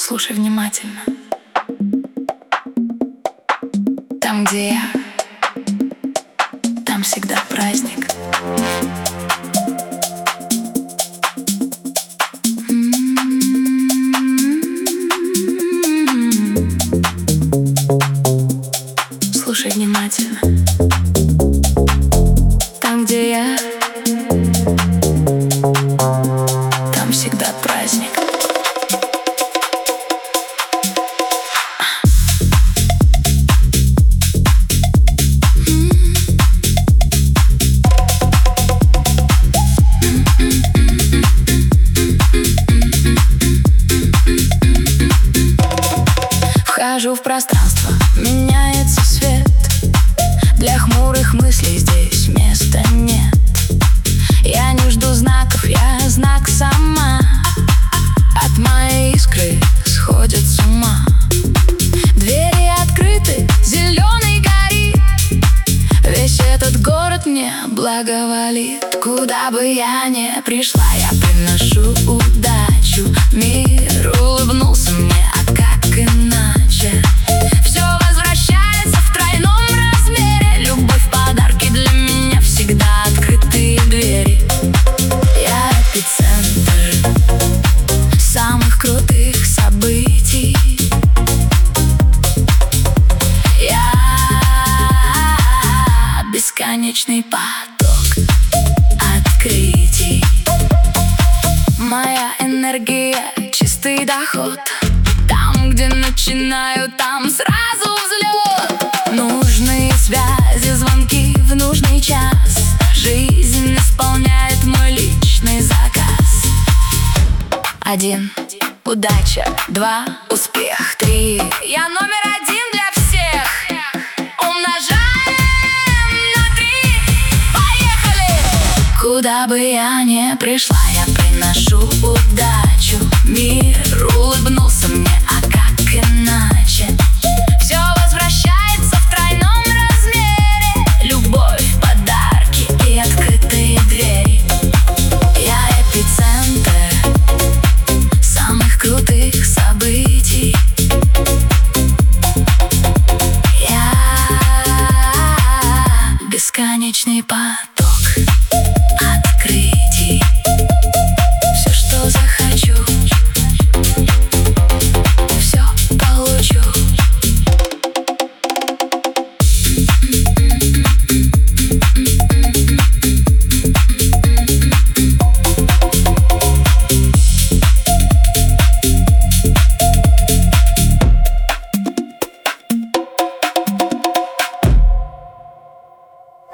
Слушай внимательно. Там, где я, там всегда праздник. Слушай внимательно. Там, где я, там всегда праздник. Вхожу в пространство, меняется свет. Для хмурых мыслей здесь места нет. Я не жду знаков, я знак сама. От моей искры сходят с ума. Двери открыты, зеленый горит. Весь этот город мне благоволит. Куда бы я ни пришла, я приношу удачу. Мир улыбнулся мне, а как иначе? Все возвращается в тройном размере. Любовь, подарки для меня, всегда открытые двери. Я эпицентр самых крутых событий. Я бесконечный поток открытий. Моя энергия — чистый доход. Там, где начинаю, там сразу взлет. Нужные связи, звонки в нужный час. Жизнь исполняет мой личный заказ. 1 — удача. 2 — успех. 3 — я номер 1 для всех. Умножаем на 3. Поехали! Куда бы я ни пришла, я приношу удачу.